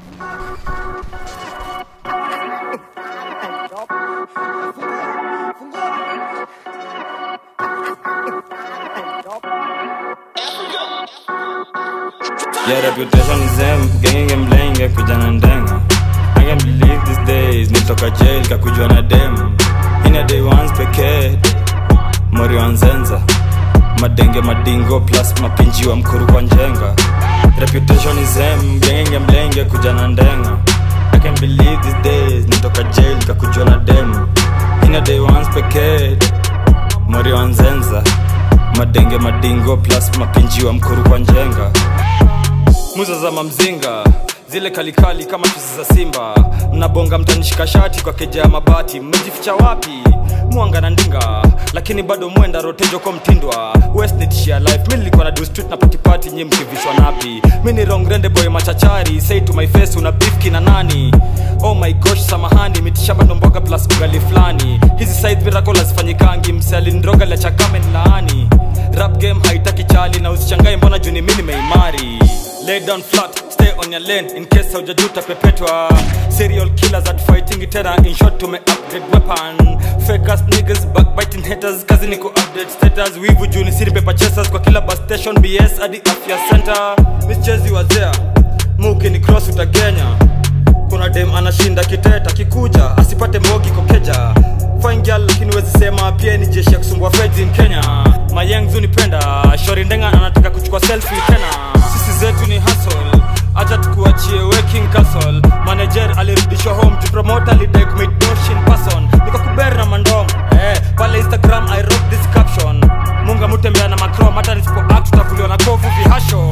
Yeah, reputation is them, gang mlenge kujana ndenga. I can't believe these days, nitoka jail kakujua na dem. Ina day once pekee, mori wanzenza. Madenge madingo plus mapinji wa mkuru kwa njenga. Reputation is them, gang mlenge kujana ndenga. I can't believe these days, nitoka jail kakujua na dem. Ina day once pekee, mori wanzenza. Madenge madingo plus mapinji wa mkuru kwa njenga. Muza za mamzinga, zile kalikali kama chuzi za simba. Mnabonga mtanishika shati kwa keja ya mabati. Mmejificha wapi? Muanga na ndinga, lakini bado muenda rotejo kwa mtindwa. West need share life, mimi nilikuwa na do street na party party. Nyinyi mkivishwa napi? Mimi ni wrong rende boy machachari. Say to my face una beef kina nani? Oh my gosh samahani, mitishamba ndomboga plus ugali flani. Hizi side miracle zifanyikangi, msali ndroga la chakame nlaani. Rap game haitaki chali na usichangae mbona juni mimi nimeimari. Lay down flat, stay on your lane in case haujajuta pepetwa. Serial killers at fighting itera, in short to me upgrade weapon. Fake ass niggas backbiting haters, kazi ni ku update status. Wivu juni siri paper chasers kwa kila bus station, BS hadi afya center. Miss Chezi wazea, muki ni cross utagenya. Kuna dem anashinda kiteta kikuja, asipate mbogi kokeja. Fine girl lakini wezi sema pia ni jeshi ya kusumbua feds in Kenya. Mayang zunipenda, shori ndenga anataka kuchukua selfie tena. Sisi zetu ni hustle, acha tukuachie working castle. Manager alirudishwa home, to promoter alidai kumit dosh in person. Niko kuberi na mandom, pale Instagram I wrote this caption. Munga mutembea na Macron, hata nisipo act tutakuliwa na kovu vihasho.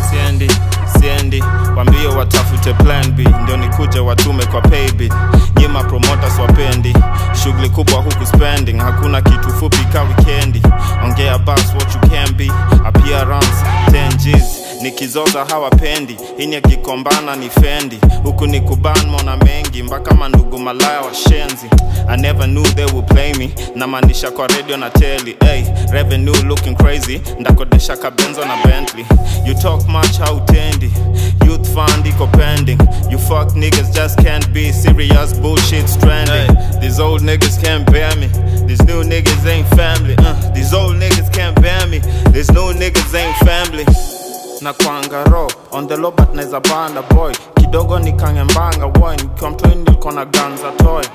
Siendi, wambie watafute plan B, ndio nikuje watume kwa paybill. Nyima promoters wapendi, shughuli kubwa huku spending. Hakuna kitu fupi ka weekendi, ongea bus what you can be. Appearance 10 G's, nikizoza hawapendi. Hini akikombana ni fendi, huku ni kuban mona mengi. Mbaka mandugu malaya wa shenzi. I never knew they would play me, na manisha kwa radio na telly. Revenue looking crazy, ndakodesha kabenzo na Bentley. You talk much hautendi, youth fund iko pending. You fuck niggas just can't be serious, bullshit stranding. These old niggas can't bear me, these new niggas ain't family. These old niggas can't bear me, these new niggas ain't family. Na kuanga raw, on the low but naeza banda boy. Kidogo ni kangembanga boy, nikiwa mtoi nilikuwa na guns za toy.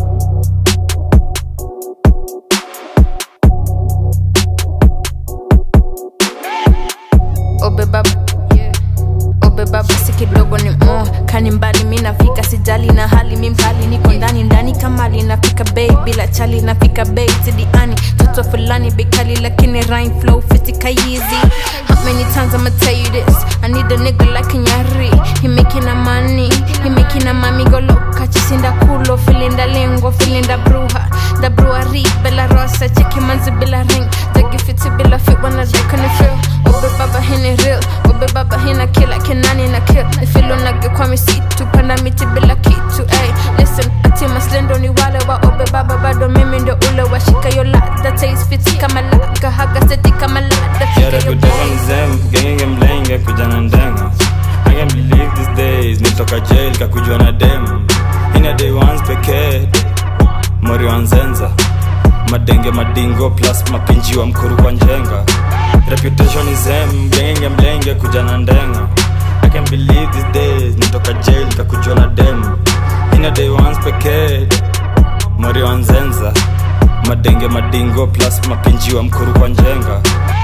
Obe baba si kidogo ni kani mbali mi nafika sijali na hali mi mkali niko ndani kamali nafika bay bila chali nafika bay tidiani toto fulani bikali lakini rhyme flow fitika easy. How many times I'ma tell you this? I need a nigga like Nyari. He making a money, he making a mami go loca. Chisinda culo, feeling da lengua, feeling da bruja. Da brewery, Bella Rosa, check him manzi bila ring. Jaggy fiti bila fit when I like on the feel. Obe baba hini real, obe baba hina kill like nani na kill. If you don't like kwa misitu, panda miti bila kitu. Listen, ati maslendo ni wale wa obe baba bado mimi ndo ule wa shika yo lada. Taste fiti kama laka, haga seti kama lada. Yeah, reputation is them, gang mlenge kujana ndenga. I can't believe these days, nitoka jail kakujua na dem. Ina day once pekee, mori wanzenza. Madenge madingo plus mapinji wa mkuru kwa njenga. Reputation is them, gang mlenge kujana ndenga. I can't believe these days, nitoka jail kakujua na dem. Ina day once pekee, mori wanzenza. Madenge madingo plus mapinji wa mkuru kwa njenga.